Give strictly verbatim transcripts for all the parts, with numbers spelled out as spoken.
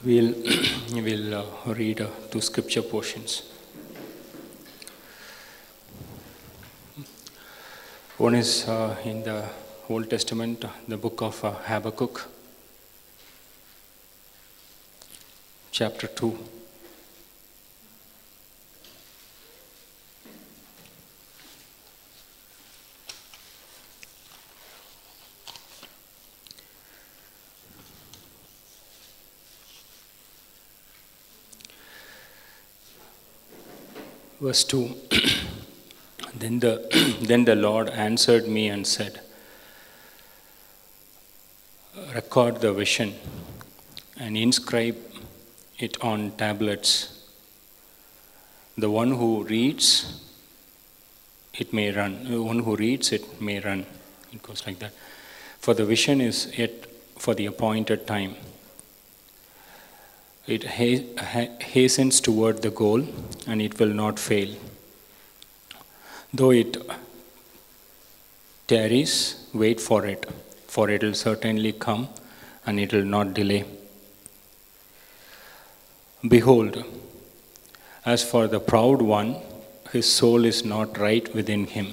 We'll, we'll uh, read uh, two scripture portions. One is uh, in the Old Testament, the book of uh, Habakkuk, chapter two. Verse two. Then the, then the Lord answered me and said, record the vision and inscribe it on tablets. The one who reads, it may run. The one who reads, it may run. It goes like that. For the vision is yet for the appointed time. It hastens toward the goal, and it will not fail. Though it tarries, wait for it, for it will certainly come, and it will not delay. Behold, as for the proud one, his soul is not right within him,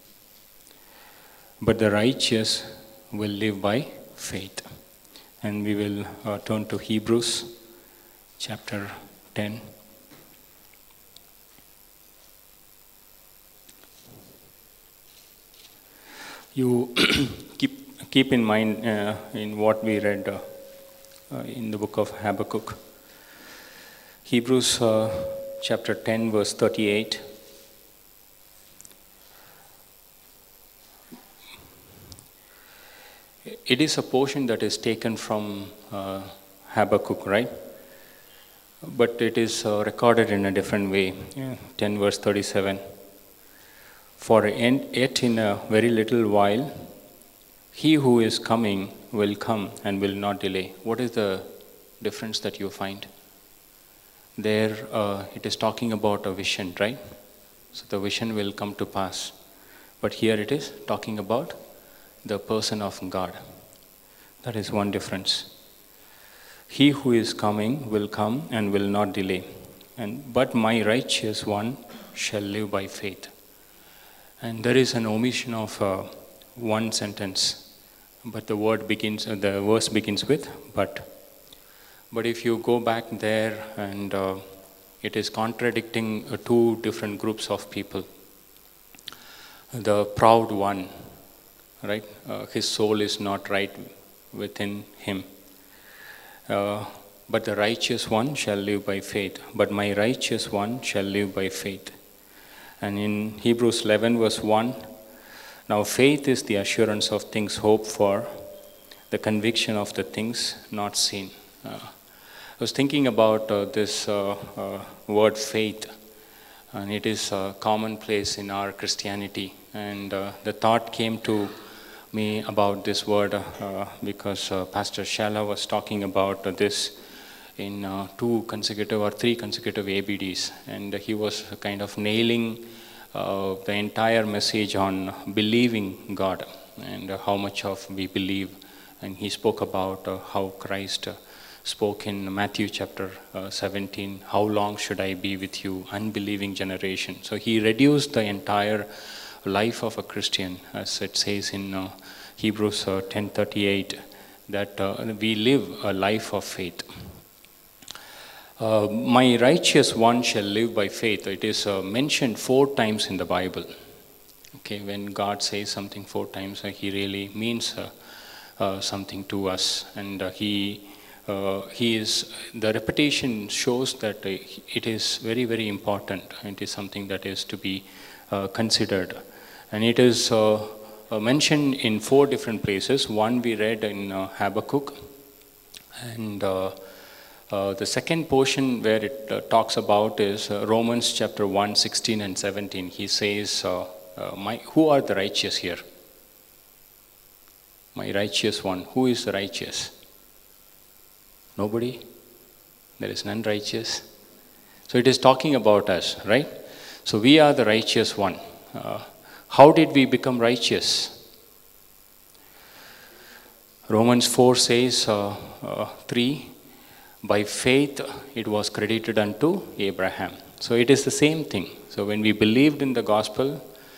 but the righteous will live by faith. And we will uh, turn to Hebrews chapter ten. You keep keep in mind uh, in what we read uh, uh, in the book of Habakkuk. Hebrews uh, chapter ten, verse thirty-eight. It is a portion that is taken from uh, Habakkuk, right? But it is uh, recorded in a different way. Yeah. ten verse thirty-seven. For yet in a very little while, he who is coming will come and will not delay. What is the difference that you find? There uh, it is talking about a vision, right? So the vision will come to pass. But here it is talking about the person of God. That is one difference. He who is coming will come and will not delay. And but my righteous one shall live by faith. And there is an omission of uh, one sentence, but the word begins, uh, the verse begins with but. But if you go back there, and uh, it is contradicting uh, two different groups of people. The proud one, right? Uh, his soul is not right within him. Uh, but the righteous one shall live by faith. But my righteous one shall live by faith. And in Hebrews eleven verse one, now faith is the assurance of things hoped for, the conviction of the things not seen. Uh, I was thinking about uh, this uh, uh, word faith, and it is uh, commonplace in our Christianity. And uh, the thought came to me about this word uh, because uh, Pastor Shala was talking about uh, this in uh, two consecutive or three consecutive A B Ds, and uh, he was kind of nailing uh, the entire message on believing God and uh, how much of we believe. And he spoke about uh, how Christ uh, spoke in Matthew chapter uh, seventeen, how long should I be with you, unbelieving generation. So he reduced the entire life of a Christian, as it says in uh, Hebrews uh, ten thirty-eight, that uh, we live a life of faith. Uh, my righteous one shall live by faith. It is uh, mentioned four times in the Bible. Okay, when God says something four times, uh, He really means uh, uh, something to us, and uh, He uh, He is. The repetition shows that uh, it is very very important. It is something that is to be uh, considered. And it is uh, uh, mentioned in four different places. One we read in uh, Habakkuk. And uh, uh, the second portion where it uh, talks about is uh, Romans chapter one, sixteen and seventeen. He says, uh, uh, my, who are the righteous here? My righteous one. Who is the righteous? Nobody? There is none righteous. So it is talking about us, right? So we are the righteous one. Uh, How did we become righteous? Romans four says, uh, uh, three, by faith it was credited unto Abraham. So it is the same thing. So when we believed in the gospel,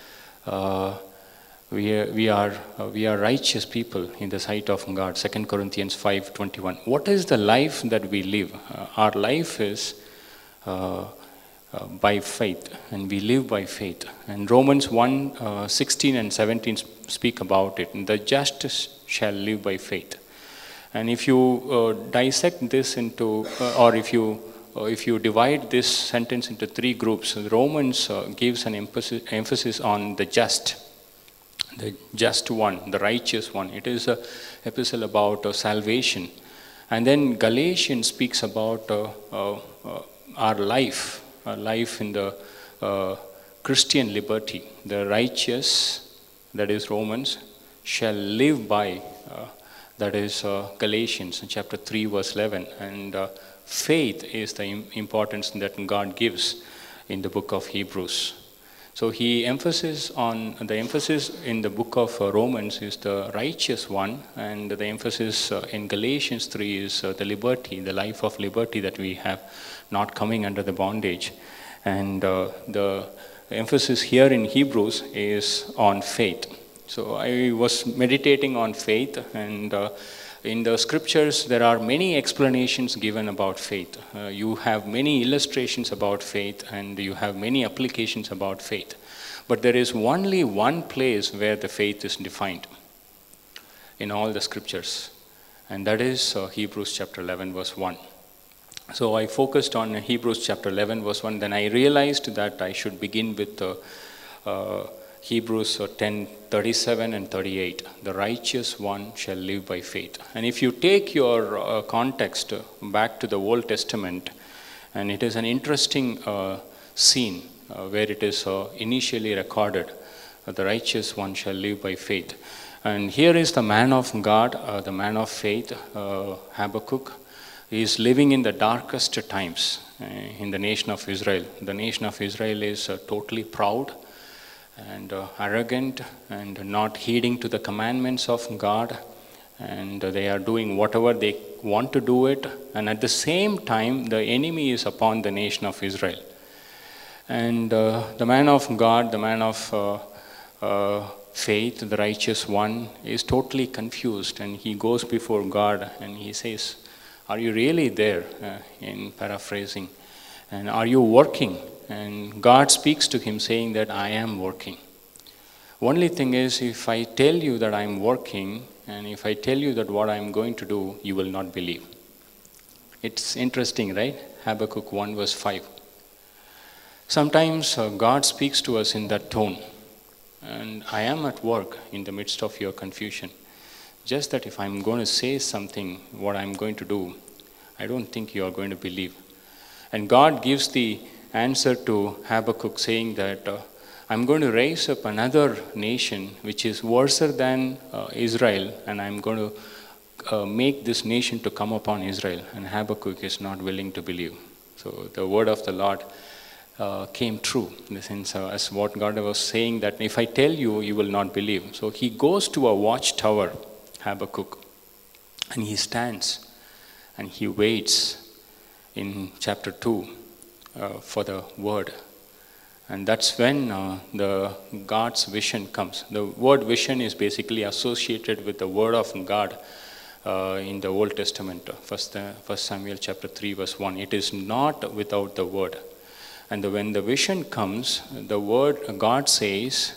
uh, we are, we are, uh, we are righteous people in the sight of God. Second Corinthians five twenty-one. What is the life that we live? Uh, our life is uh, uh, by faith, and we live by faith. And Romans one uh, sixteen and seventeen speak about it. The just shall live by faith. And if you uh, dissect this into, uh, or if you uh, if you divide this sentence into three groups, Romans uh, gives an emphasis, emphasis on the just, the just one, the righteous one. It is an epistle about uh, salvation. And then Galatians speaks about uh, uh, uh, our life, our life in the uh, Christian liberty. The righteous, that is Romans, shall live by, uh, that is uh, Galatians chapter three verse eleven. And uh, faith is the im- importance that God gives in the book of Hebrews. So he emphasizes on, the emphasis in the book of uh, Romans is the righteous one, and the emphasis uh, in Galatians three is uh, the liberty, the life of liberty that we have, not coming under the bondage. And uh, the emphasis here in Hebrews is on faith. So I was meditating on faith, and uh, in the scriptures there are many explanations given about faith. Uh, you have many illustrations about faith, and you have many applications about faith. But there is only one place where the faith is defined in all the scriptures, and that is uh, Hebrews chapter eleven verse one. So I focused on Hebrews chapter eleven verse one. Then I realized that I should begin with uh, uh, Hebrews ten thirty-seven and thirty-eight. The righteous one shall live by faith. And if you take your uh, context back to the Old Testament, and it is an interesting uh, scene uh, where it is uh, initially recorded, uh, the righteous one shall live by faith. And here is the man of God, uh, the man of faith, uh, Habakkuk. He is living in the darkest times uh, in the nation of Israel. The nation of Israel is uh, totally proud and uh, arrogant and not heeding to the commandments of God, and uh, they are doing whatever they want to do it, and at the same time the enemy is upon the nation of Israel. And uh, the man of God, the man of uh, uh, faith, the righteous one, is totally confused, and he goes before God and he says, are you really there, uh, in paraphrasing, and are you working? And God speaks to him saying that I am working. Only thing is, if I tell you that I am working, and if I tell you that what I am going to do, you will not believe. It's interesting, right? Habakkuk one verse five. Sometimes uh, God speaks to us in that tone. And I am at work in the midst of your confusion. Just that if I'm going to say something, what I'm going to do, I don't think you are going to believe. And God gives the answer to Habakkuk saying that uh, I'm going to raise up another nation which is worse than uh, Israel, and I'm going to uh, make this nation to come upon Israel. And Habakkuk is not willing to believe. So the word of the Lord uh, came true in the sense uh, as what God was saying, that if I tell you, you will not believe. So he goes to a watchtower, Habakkuk, and he stands and he waits in chapter two. Uh, for the word, and that's when uh, the God's vision comes. The word vision is basically associated with the word of God uh, in the Old Testament. First, uh, First Samuel chapter three verse one. It is not without the word, and the, when the vision comes, the word God says,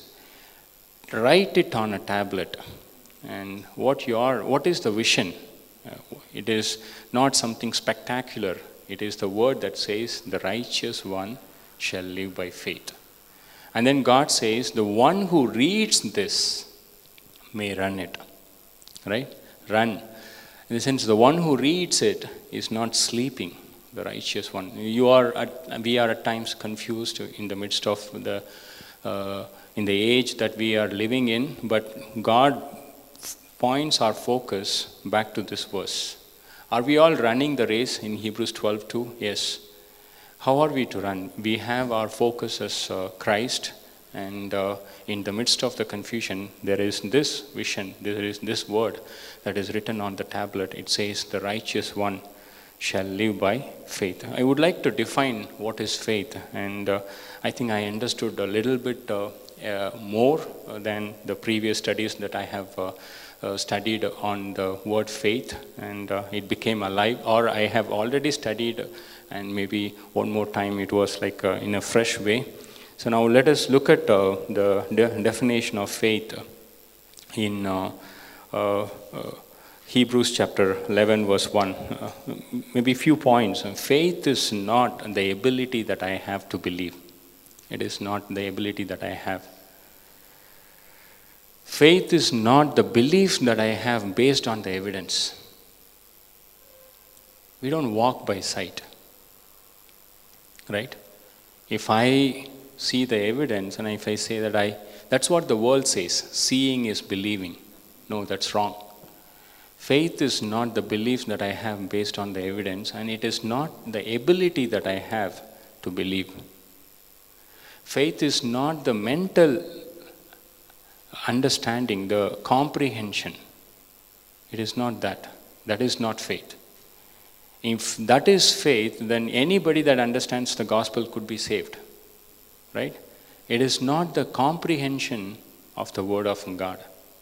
write it on a tablet. And what you are, what is the vision? Uh, it is not something spectacular. It is the word that says, the righteous one shall live by faith. And then God says, the one who reads this may run it. Right? Run. In the sense, the one who reads it is not sleeping, the righteous one. You are, at, we are at times confused in the midst of the, uh, in the age that we are living in, but God points our focus back to this verse. Are we all running the race in Hebrews twelve two? Yes. How are we to run? We have our focus as uh, Christ, and uh, in the midst of the confusion, there is this vision, there is this word that is written on the tablet. It says, the righteous one shall live by faith. I would like to define what is faith, and uh, I think I understood a little bit uh, uh, more than the previous studies that I have uh, uh, studied on the word faith, and uh, it became alive, or I have already studied, and maybe one more time it was like uh, in a fresh way. So now let us look at uh, the de- definition of faith in uh, uh, uh, Hebrews chapter eleven verse one. Uh, maybe few points. Faith is not the ability that I have to believe. It is not the ability that I have. Faith is not the belief that I have based on the evidence. We don't walk by sight. Right? If I see the evidence and if I say that I, that's what the world says, seeing is believing. No, that's wrong. Faith is not the belief that I have based on the evidence, and it is not the ability that I have to believe. Faith is not the mental understanding, the comprehension. It is not that. That is not faith. If that is faith, then anybody that understands the gospel could be saved. Right? It is not the comprehension of the word of God.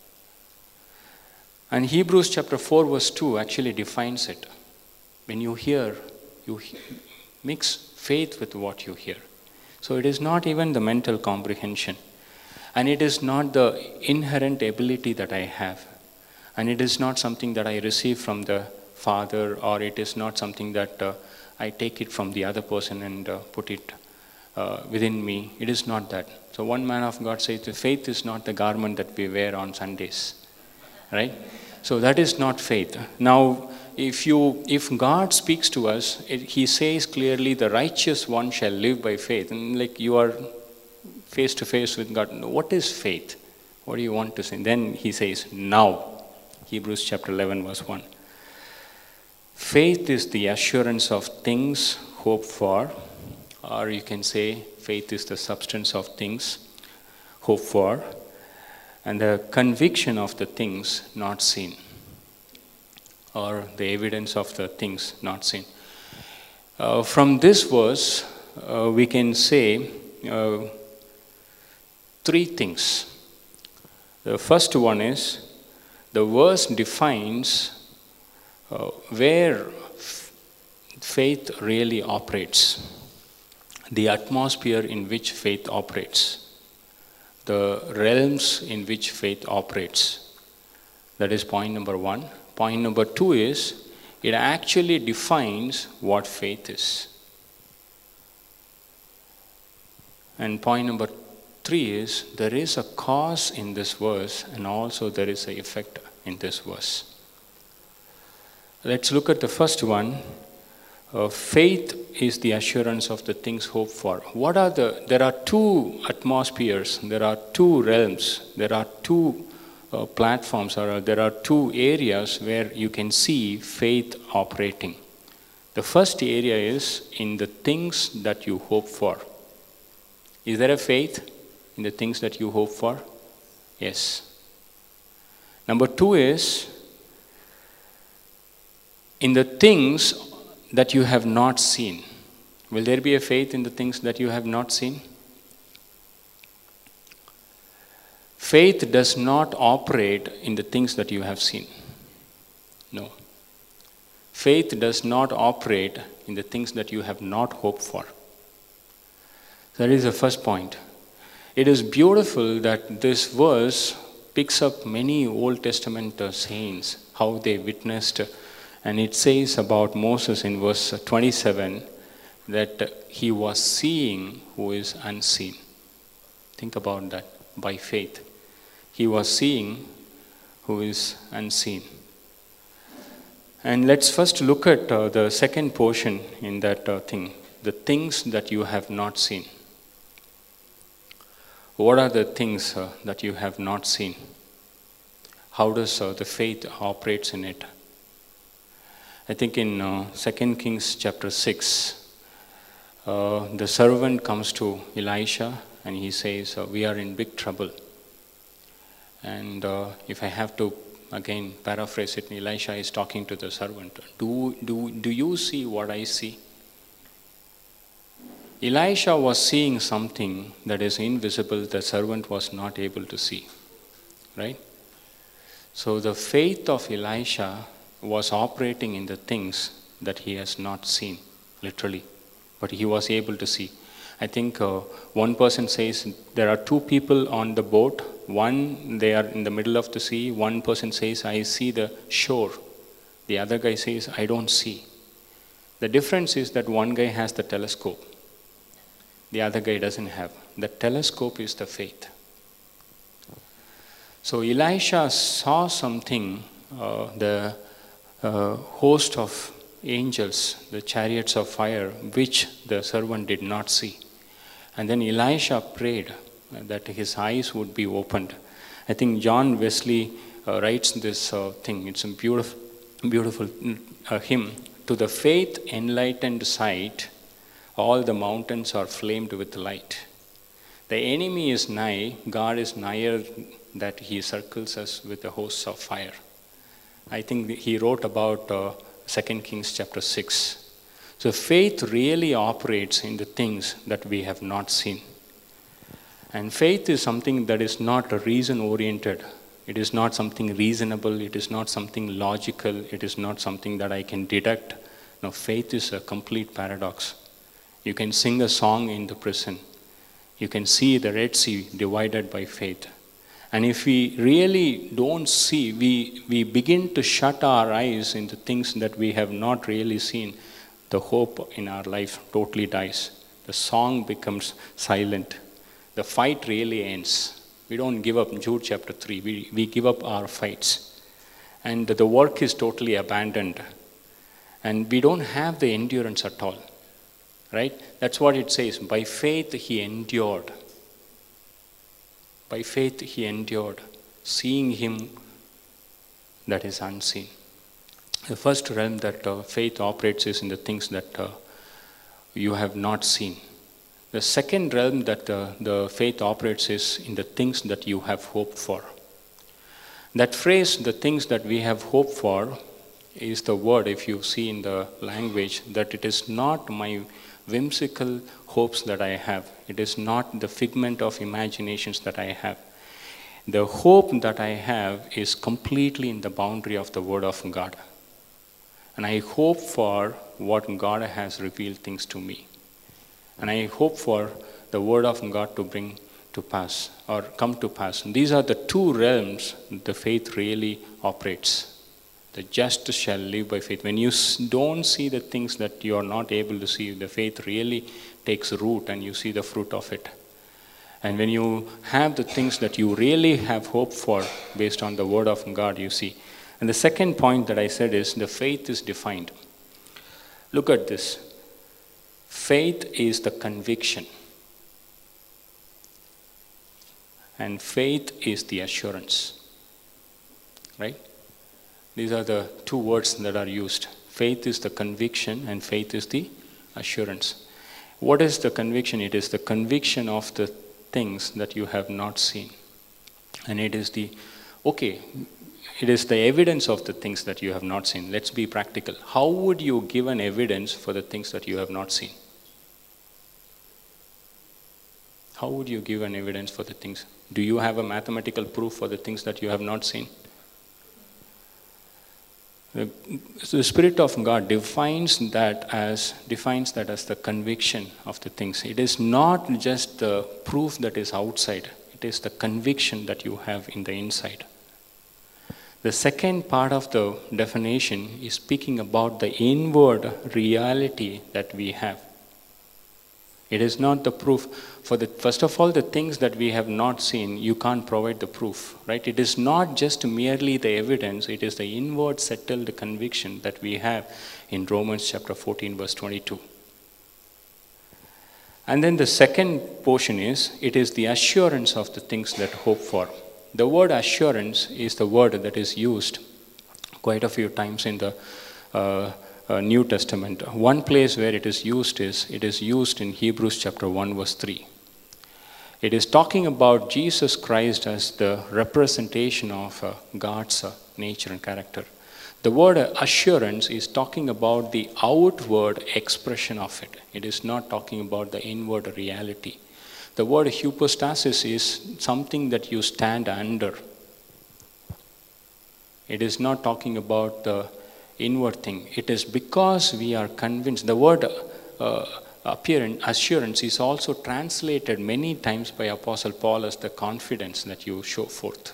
And Hebrews chapter four verse two actually defines it. When you hear, you mix faith with what you hear. So it is not even the mental comprehension. And it is not the inherent ability that I have. And it is not something that I receive from the Father, or it is not something that uh, I take it from the other person and uh, put it uh, within me. It is not that. So one man of God says, faith is not the garment that we wear on Sundays. Right? So that is not faith. Now, if you, if God speaks to us, it, He says clearly, the righteous one shall live by faith. And like you are face to face with God. What is faith? What do you want to say? Then He says, now. Hebrews chapter eleven verse one. Faith is the assurance of things hoped for, or you can say faith is the substance of things hoped for, and the conviction of the things not seen, or the evidence of the things not seen. Uh, from this verse, uh, we can say uh, three things. The first one is, the verse defines uh, where f- faith really operates, the atmosphere in which faith operates, the realms in which faith operates. That is point number one. Point number two is, it actually defines what faith is. And point number three is, there is a cause in this verse, and also there is an effect in this verse. Let's look at the first one. Uh, faith is the assurance of the things hoped for. What are the, there are two atmospheres, there are two realms, there are two uh, platforms, or there are two areas where you can see faith operating. The first area is in the things that you hope for. Is there a faith in the things that you hope for? Yes. Number two is in the things that you have not seen. Will there be a faith in the things that you have not seen? Faith does not operate in the things that you have seen. No. Faith does not operate in the things that you have not hoped for. That is the first point. It is beautiful that this verse picks up many Old Testament uh, saints, how they witnessed. And it says about Moses in verse twenty-seven that he was seeing who is unseen. Think about that. By faith, he was seeing who is unseen. And let's first look at uh, the second portion in that uh, thing, the things that you have not seen. What are the things uh, that you have not seen? How does uh, the faith operates in it? I think in uh, Second Kings chapter six, uh, the servant comes to Elisha and he says, uh, we are in big trouble. And uh, if I have to again paraphrase it, Elisha is talking to the servant. Do, do, do you see what I see? Elisha was seeing something that is invisible, the servant was not able to see. Right? So the faith of Elisha was operating in the things that he has not seen, literally. But he was able to see. I think uh, one person says there are two people on the boat. One, they are in the middle of the sea. One person says, I see the shore. The other guy says, I don't see. The difference is that one guy has the telescope. The other guy doesn't have. The telescope is the faith. So Elisha saw something, uh, the uh, host of angels, the chariots of fire, which the servant did not see. And then Elisha prayed that his eyes would be opened. I think John Wesley uh, writes this uh, thing. It's a beautiful, beautiful uh, hymn. To the faith enlightened sight, all the mountains are flamed with light. The enemy is nigh, God is nigher, that he circles us with the hosts of fire. I think he wrote about uh, Second Kings chapter six. So faith really operates in the things that we have not seen. And faith is something that is not reason-oriented. It is not something reasonable. It is not something logical. It is not something that I can deduct. No, faith is a complete paradox. You can sing a song in the prison. You can see the Red Sea divided by faith. And if we really don't see, we, we begin to shut our eyes into things that we have not really seen, the hope in our life totally dies. The song becomes silent. The fight really ends. We don't give up. Jude chapter three, we, we give up our fights. And the work is totally abandoned. And we don't have the endurance at all. Right? That's what it says. By faith he endured. By faith he endured, seeing him that is unseen. The first realm that uh, faith operates is in the things that uh, you have not seen. The second realm that uh, the faith operates is in the things that you have hoped for. That phrase, the things that we have hoped for, is the word, if you see in the language, that it is not my whimsical hopes that I have. It is not the figment of imaginations that I have. The hope that I have is completely in the boundary of the Word of God. And I hope for what God has revealed things to me. And I hope for the Word of God to bring to pass or come to pass. And these are the two realms the faith really operates. The just shall live by faith. When you don't see the things that you are not able to see, the faith really takes root and you see the fruit of it. And when you have the things that you really have hope for based on the Word of God, you see. And the second point that I said is the faith is defined. Look at this. Faith is the conviction. And faith is the assurance. Right? These are the two words that are used. Faith is the conviction and faith is the assurance. What is the conviction? It is the conviction of the things that you have not seen. And it is the, okay, it is the evidence of the things that you have not seen. Let's be practical. How would you give an evidence for the things that you have not seen? How would you give an evidence for the things? Do you have a mathematical proof for the things that you have not seen? The, the Spirit of God defines that as defines that as the conviction of the things. It is not just the proof that is outside. It is the conviction that you have in the inside. The second part of the definition is speaking about the inward reality that we have. It is not the proof. For the first of all, the things that we have not seen, you can't provide the proof, right? It is not just merely the evidence, it is the inward settled conviction that we have in Romans chapter fourteen, verse twenty-two. And then the second portion is, it is the assurance of the things that hope for. The word assurance is the word that is used quite a few times in the uh, Uh, New Testament. One place where it is used is, it is used in Hebrews chapter one verse three. It is talking about Jesus Christ as the representation of uh, God's uh, nature and character. The word uh, assurance is talking about the outward expression of it. It is not talking about the inward reality. The word hypostasis is something that you stand under. It is not talking about the inward thing. It is because we are convinced. The word uh, appearance, assurance is also translated many times by Apostle Paul as the confidence that you show forth.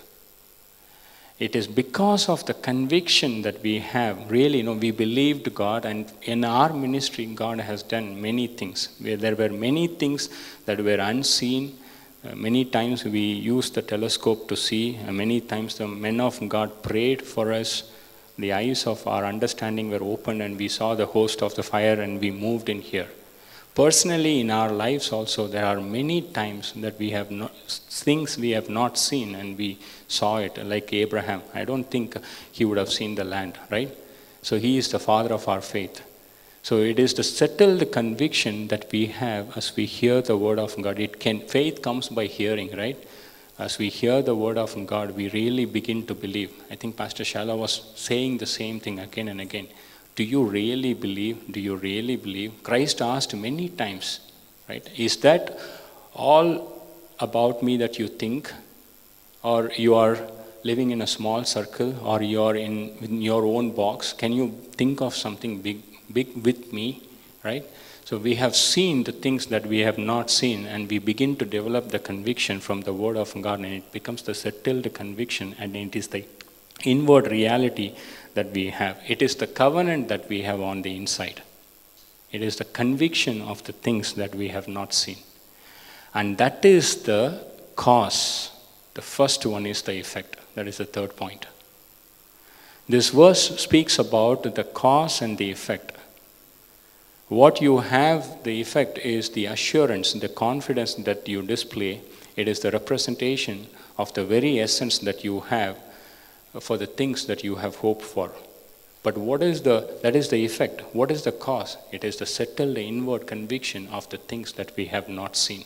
It is because of the conviction that we have. Really, you know, we believed God, and in our ministry, God has done many things. Where there were many things that were unseen. Uh, many times we used the telescope to see. And many times the men of God prayed for us. The eyes of our understanding were opened, and we saw the host of the fire, and we moved in here. Personally, in our lives also, there are many times that we have not, things we have not seen, and we saw it, like Abraham. I don't think he would have seen the land, right? So he is the father of our faith. So it is the settled conviction that we have as we hear the word of God. It can, faith comes by hearing, right? As we hear the word of God, we really begin to believe. I think Pastor Shala was saying the same thing again and again. Do you really believe? Do you really believe? Christ asked many times, right? Is that all about me that you think? Or you are living in a small circle? Or you are in, in your own box? Can you think of something big, big with me, right? So we have seen the things that we have not seen, and we begin to develop the conviction from the word of God, and it becomes the settled conviction, and it is the inward reality that we have. It is the covenant that we have on the inside. It is the conviction of the things that we have not seen. And that is the cause. The first one is the effect. That is the third point. This verse speaks about the cause and the effect. What you have, the effect is the assurance, the confidence that you display. It is the representation of the very essence that you have for the things that you have hoped for. But what is the, that is the effect. What is the cause? It is the settled inward conviction of the things that we have not seen.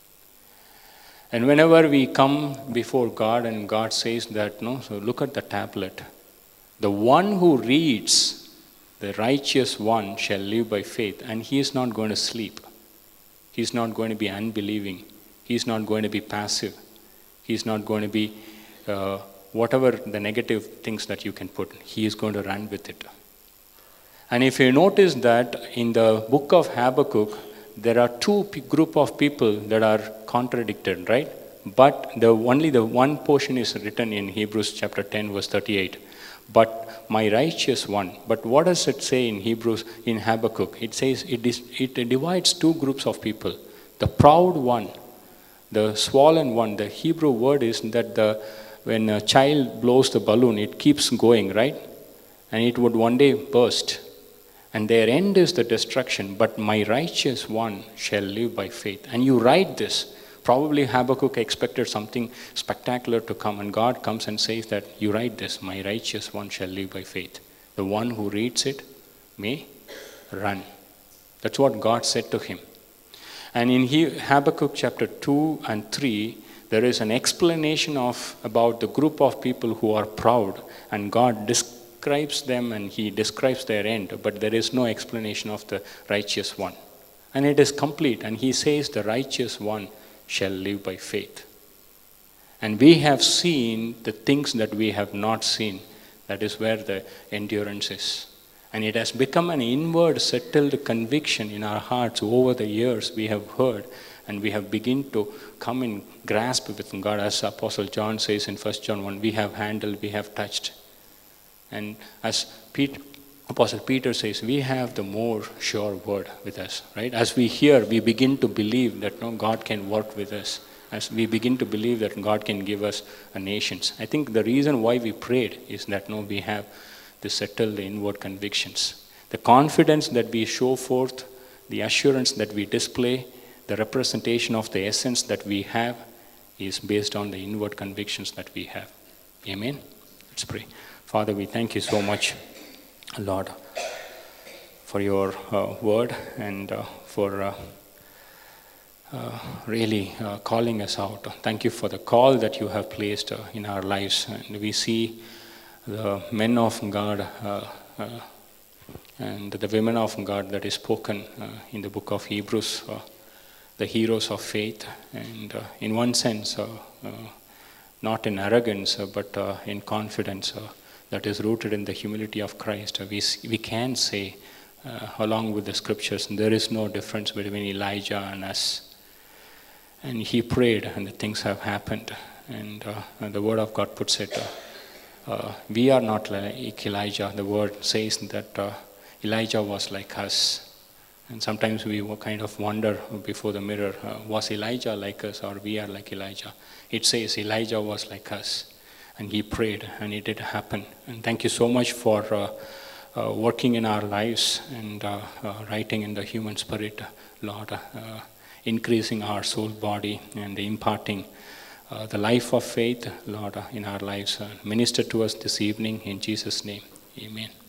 And whenever we come before God and God says that, no, so look at the tablet. The one who reads, the righteous one shall live by faith, and he is not going to sleep. He is not going to be unbelieving. He is not going to be passive. He is not going to be uh, whatever the negative things that you can put, he is going to run with it. And if you notice that in the book of Habakkuk, there are two p- group of people that are contradicted, right? But the only the one portion is written in Hebrews chapter ten, verse thirty-eight. But my righteous one. But what does it say in Hebrews, in Habakkuk? It says it, is, it divides two groups of people. The proud one, the swollen one. The Hebrew word is that the when a child blows the balloon, it keeps going, right? And it would one day burst. And their end is the destruction. But my righteous one shall live by faith. And you write this. Probably Habakkuk expected something spectacular to come. And God comes and says that you write this. My righteous one shall live by faith. The one who reads it may run. That's what God said to him. And in Habakkuk chapter two and three, there is an explanation of about the group of people who are proud, and God describes them and he describes their end, but there is no explanation of the righteous one. And it is complete, and he says the righteous one shall live by faith. And we have seen the things that we have not seen. That is where the endurance is. And it has become an inward settled conviction in our hearts over the years. We have heard and we have begun to come in grasp with God. As Apostle John says in First John one, we have handled, we have touched. And as Pete, Apostle Peter says, we have the more sure word with us, right? As we hear, we begin to believe that no, God can work with us. As we begin to believe that God can give us a nations. I think the reason why we prayed is that no, we have the settled inward convictions. The confidence that we show forth, the assurance that we display, the representation of the essence that we have is based on the inward convictions that we have. Amen? Let's pray. Father, we thank you so much, Lord, for your uh, word and uh, for uh, uh, really uh, calling us out. Thank you for the call that you have placed uh, in our lives. And we see the men of God uh, uh, and the women of God that is spoken uh, in the book of Hebrews, uh, the heroes of faith. And uh, in one sense, uh, uh, not in arrogance, uh, but uh, in confidence uh, that is rooted in the humility of Christ. Uh, we, we can say, uh, along with the scriptures, there is no difference between Elijah and us. And he prayed, and the things have happened. And, uh, and the word of God puts it, uh, uh, we are not like Elijah. The word says that uh, Elijah was like us. And sometimes we kind of wonder before the mirror, uh, was Elijah like us or we are like Elijah? It says Elijah was like us. And he prayed, and it did happen. And thank you so much for uh, uh, working in our lives and uh, uh, writing in the human spirit, Lord. Uh, increasing our soul, body, and imparting uh, the life of faith, Lord, uh, in our lives. Uh, minister to us this evening in Jesus' name. Amen.